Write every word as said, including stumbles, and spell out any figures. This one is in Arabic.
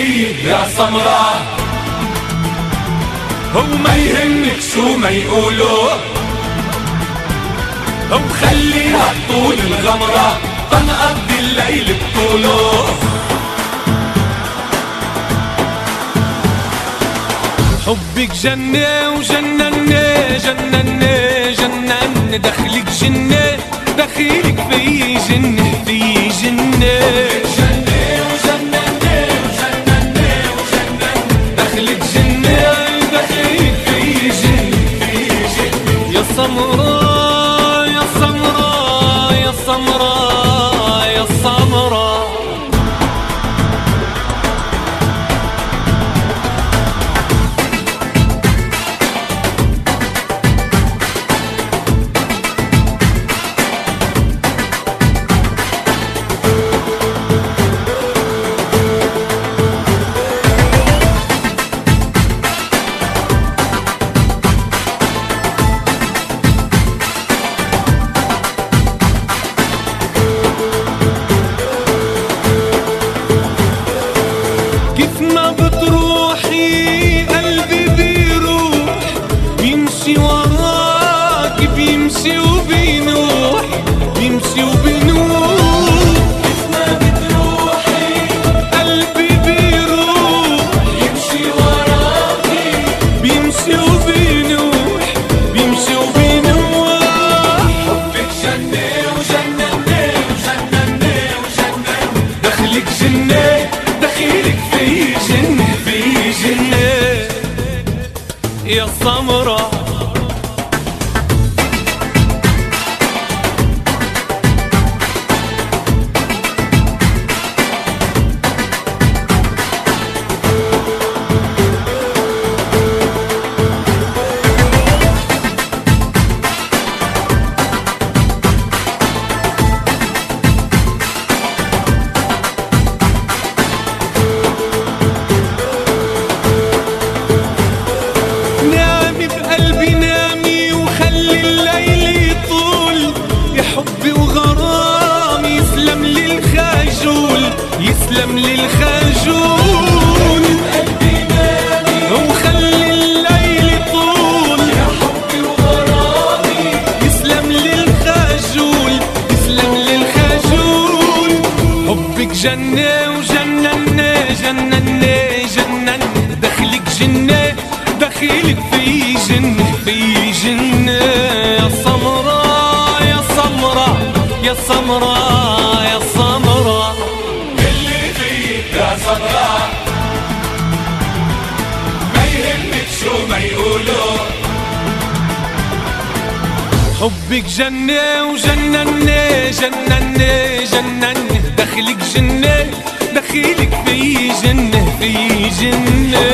فيه يا سمرة، وما يهمك شو ما يقولوا، وخليها طول الغمرة تنقضي الليل بطوله. حبك جنة وجنني جنني جنني، دخلك جنة دخيلك في جنة في جنة. جنة وجنني وجنني وجنني، دخلك جنة دخيلك في جنة في جنة. يا سمراء يا سمراء يا سمراء يا سمراء. كيف ما بتروحي قلبي بيروح، بيمشي وراك بيمشي وبينوح بيمشي وبينوح. كيف ما بتروحي قلبي بيروح يمشي وراكي، بيمشي وبينوح بيمشي وبينوح. حبك جنة وجنني وجنني وجنني، دخلك جنة دخيلك في جنة في جنة. يا سمراء نامي بقلبي نامي وخلي الليل يطول، يا حبي وغرامي يسلم لي الخجول يسلم لي الخجول. قلبي نامي وخلي الليل يطول، يا حبي وغرامي، يسلم لي الخجول يسلم لي الخجول. حبك جنة وجنني جنني جنني، دخلك جنة دخيلك في جنة في جنة. يا سمراء يا سمراء يا سمراء يا سمراء. اللي فيه يا سمرة، ما يهمك شو ما يقولوا. حبك جنة وجنني جنني جنني، دخلك جنة دخيلك في جنة في جنة.